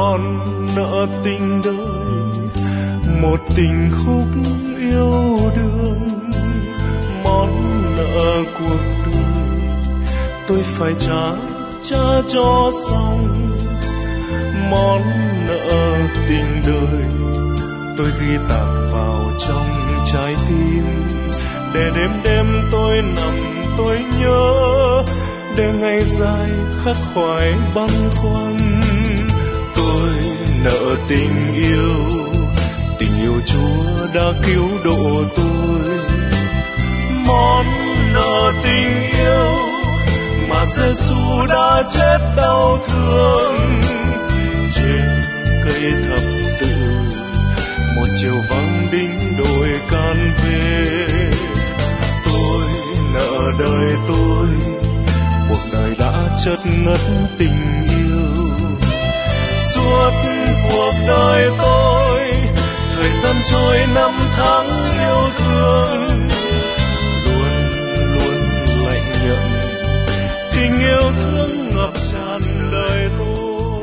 món nợ tình đời, một tình khúc yêu đương, món nợ cuộc đời tôi phải trả cho xong. Món nợ tình đời tôi ghi tạc vào trong trái tim, để đêm tôi nằm tôi nhớ, để ngày dài khắc khoải băn khoăn. Tôi nợ tình yêu Chúa đã cứu độ tôi. Món nợ tình yêu mà Giêsu đã chết đau thương trên cây thập tự, một chiều vắng đinh đồi can về. Tôi nợ đời tôi, cuộc đời đã chất ngất tình yêu. Suốt cuộc đời tôi, thời gian trôi năm tháng yêu thương, luôn luôn lạnh nhận, tình yêu thương ngập tràn đời tôi.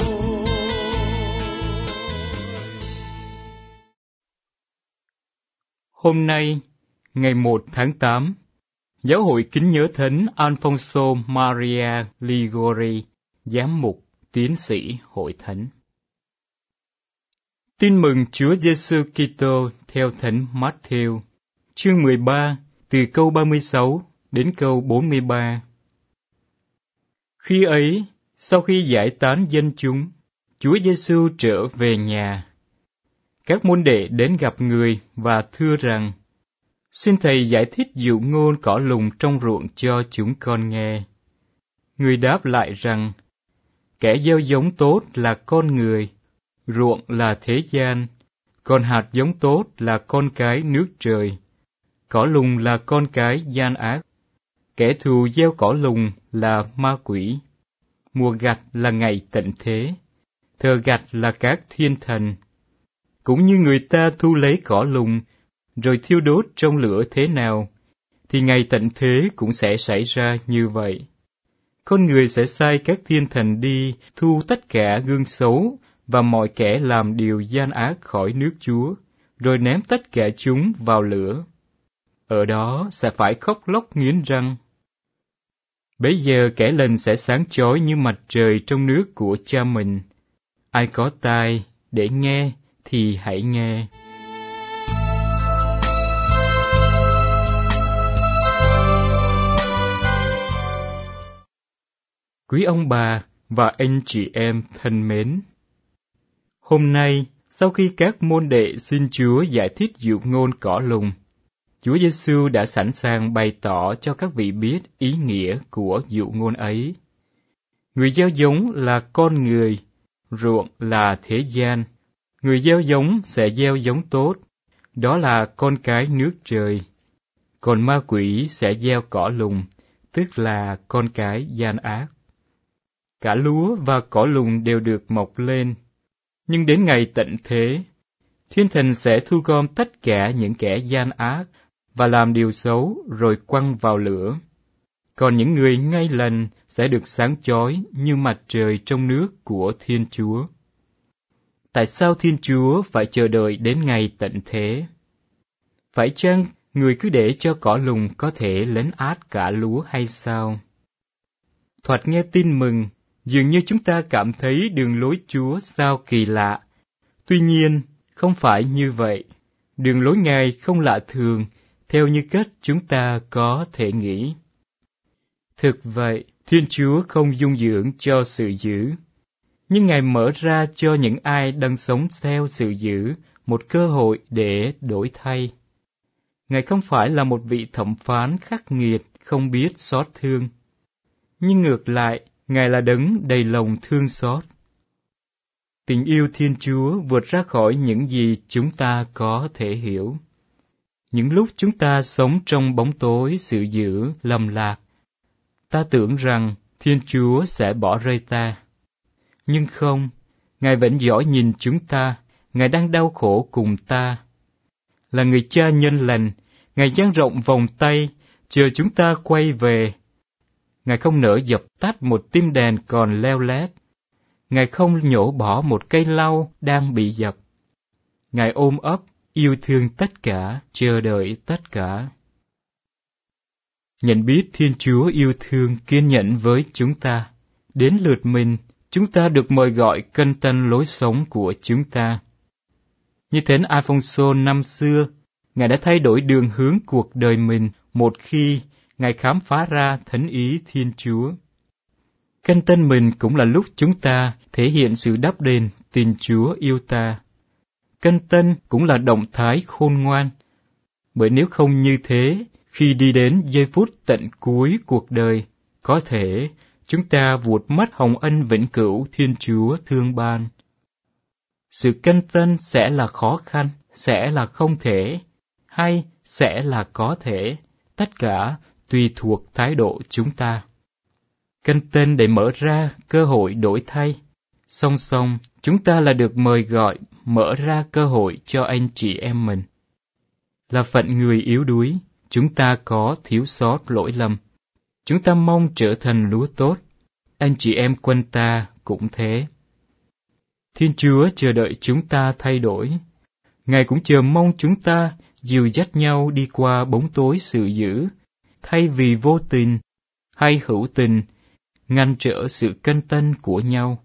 Hôm nay, ngày 1 tháng 8, Giáo hội kính nhớ Thánh Alfonso Maria Ligori, giám mục, tiến sĩ hội thánh. Tin mừng Chúa Giêsu Kitô theo Thánh Matthew, chương 13, từ câu 36 đến câu 43. Khi ấy, sau khi giải tán dân chúng, Chúa Giêsu trở về nhà. Các môn đệ đến gặp người và thưa rằng: Xin Thầy giải thích dụ ngôn cỏ lùng trong ruộng cho chúng con nghe. Người đáp lại rằng: Kẻ gieo giống tốt là con người, ruộng là thế gian, còn hạt giống tốt là con cái nước trời. Cỏ lùng là con cái gian ác. Kẻ thù gieo cỏ lùng là ma quỷ. Mùa gặt là ngày tận thế. Thờ gặt là các thiên thần. Cũng như người ta thu lấy cỏ lùng, rồi thiêu đốt trong lửa thế nào, thì ngày tận thế cũng sẽ xảy ra như vậy. Con người sẽ sai các thiên thần đi thu tất cả gương xấu và mọi kẻ làm điều gian ác khỏi nước Chúa, rồi ném tất cả chúng vào lửa. Ở đó sẽ phải khóc lóc nghiến răng. Bấy giờ kẻ lành sẽ sáng chói như mặt trời trong nước của Cha mình. Ai có tai để nghe thì hãy nghe. Quý ông bà và anh chị em thân mến, hôm nay, sau khi các môn đệ xin Chúa giải thích dụ ngôn cỏ lùng, Chúa Giêsu đã sẵn sàng bày tỏ cho các vị biết ý nghĩa của dụ ngôn ấy. Người gieo giống là con người, ruộng là thế gian. Người gieo giống sẽ gieo giống tốt, đó là con cái nước trời. Còn ma quỷ sẽ gieo cỏ lùng, tức là con cái gian ác. Cả lúa và cỏ lùng đều được mọc lên, nhưng đến ngày tận thế, thiên thần sẽ thu gom tất cả những kẻ gian ác và làm điều xấu rồi quăng vào lửa. Còn những người ngay lành sẽ được sáng chói như mặt trời trong nước của Thiên Chúa. Tại sao Thiên Chúa phải chờ đợi đến ngày tận thế? Phải chăng người cứ để cho cỏ lùng có thể lấn át cả lúa hay sao? Thoạt nghe tin mừng, dường như chúng ta cảm thấy đường lối Chúa sao kỳ lạ. Tuy nhiên, không phải như vậy. Đường lối Ngài không lạ thường, theo như cách chúng ta có thể nghĩ. Thực vậy, Thiên Chúa không dung dưỡng cho sự dữ, nhưng Ngài mở ra cho những ai đang sống theo sự dữ một cơ hội để đổi thay. Ngài không phải là một vị thẩm phán khắc nghiệt, không biết xót thương, nhưng ngược lại, Ngài là đấng đầy lòng thương xót. Tình yêu Thiên Chúa vượt ra khỏi những gì chúng ta có thể hiểu. Những lúc chúng ta sống trong bóng tối sự dữ, lầm lạc, ta tưởng rằng Thiên Chúa sẽ bỏ rơi ta. Nhưng không, Ngài vẫn dõi nhìn chúng ta, Ngài đang đau khổ cùng ta. Là người cha nhân lành, Ngài dang rộng vòng tay, chờ chúng ta quay về. Ngài không nỡ dập tắt một tim đèn còn leo lét. Ngài không nhổ bỏ một cây lau đang bị dập. Ngài ôm ấp, yêu thương tất cả, chờ đợi tất cả. Nhận biết Thiên Chúa yêu thương kiên nhẫn với chúng ta. Đến lượt mình, chúng ta được mời gọi cân tân lối sống của chúng ta. Như Thánh Alphonso năm xưa, Ngài đã thay đổi đường hướng cuộc đời mình một khi Ngài khám phá ra thánh ý Thiên Chúa. Cân tân mình cũng là lúc chúng ta thể hiện sự đáp đền tình Chúa yêu ta. Cân tân cũng là động thái khôn ngoan, bởi nếu không như thế, khi đi đến giây phút tận cuối cuộc đời, có thể chúng ta vụt mất hồng ân vĩnh cửu Thiên Chúa thương ban. Sự cân tân sẽ là khó khăn, sẽ là không thể, hay sẽ là có thể, tất cả tùy thuộc thái độ chúng ta. Cân tân để mở ra cơ hội đổi thay. Song song, chúng ta là được mời gọi mở ra cơ hội cho anh chị em mình. Là phận người yếu đuối, chúng ta có thiếu sót lỗi lầm. Chúng ta mong trở thành lúa tốt. Anh chị em quanh ta cũng thế. Thiên Chúa chờ đợi chúng ta thay đổi. Ngài cũng chờ mong chúng ta dìu dắt nhau đi qua bóng tối sự dữ, thay vì vô tình hay hữu tình, ngăn trở sự cân tân của nhau.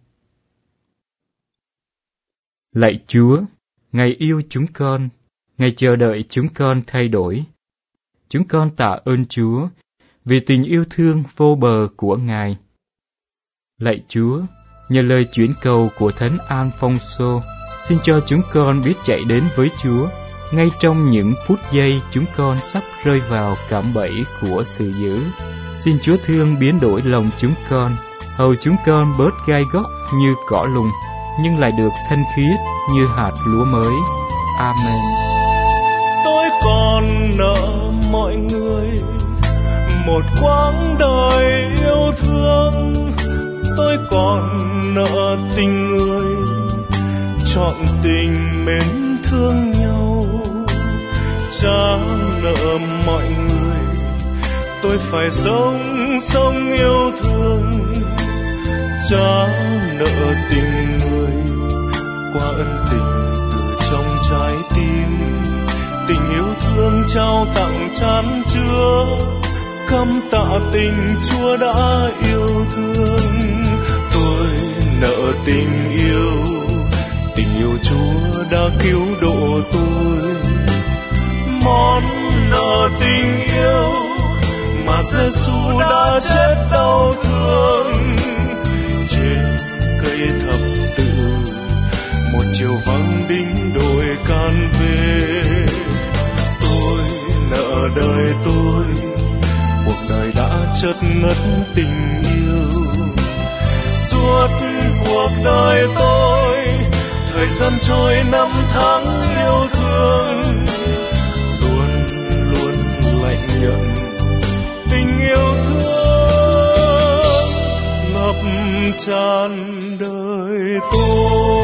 Lạy Chúa, Ngài yêu chúng con, Ngài chờ đợi chúng con thay đổi. Chúng con tạ ơn Chúa vì tình yêu thương vô bờ của Ngài. Lạy Chúa, nhờ lời chuyển cầu của Thánh Alphonso, xin cho chúng con biết chạy đến với Chúa ngay trong những phút giây chúng con sắp rơi vào cạm bẫy của sự dữ. Xin Chúa thương biến đổi lòng chúng con, hầu chúng con bớt gai góc như cỏ lùng, nhưng lại được thanh khiết như hạt lúa mới. Amen. Tôi còn nợ mọi người một quãng đời yêu thương. Tôi còn nợ tình người trọn tình mến thương nhau. Trả nợ mọi người, tôi phải sống yêu thương. Trả nợ tình người qua ân tình từ trong trái tim. Tình yêu thương trao tặng chan chứa, căm tạ tình Chúa đã yêu thương. Tôi nợ tình yêu Chúa đã cứu độ tôi. Món nợ tình yêu mà Giêsu đã chết đau thương trên cây thập tự. Một chiều vắng đinh đồi can về. Tôi nợ đời tôi, cuộc đời đã chất ngất tình yêu. Suốt cuộc đời tôi, thời gian trôi năm tháng yêu thương, luôn luôn lạnh nhận tình yêu thương ngập tràn đời tôi.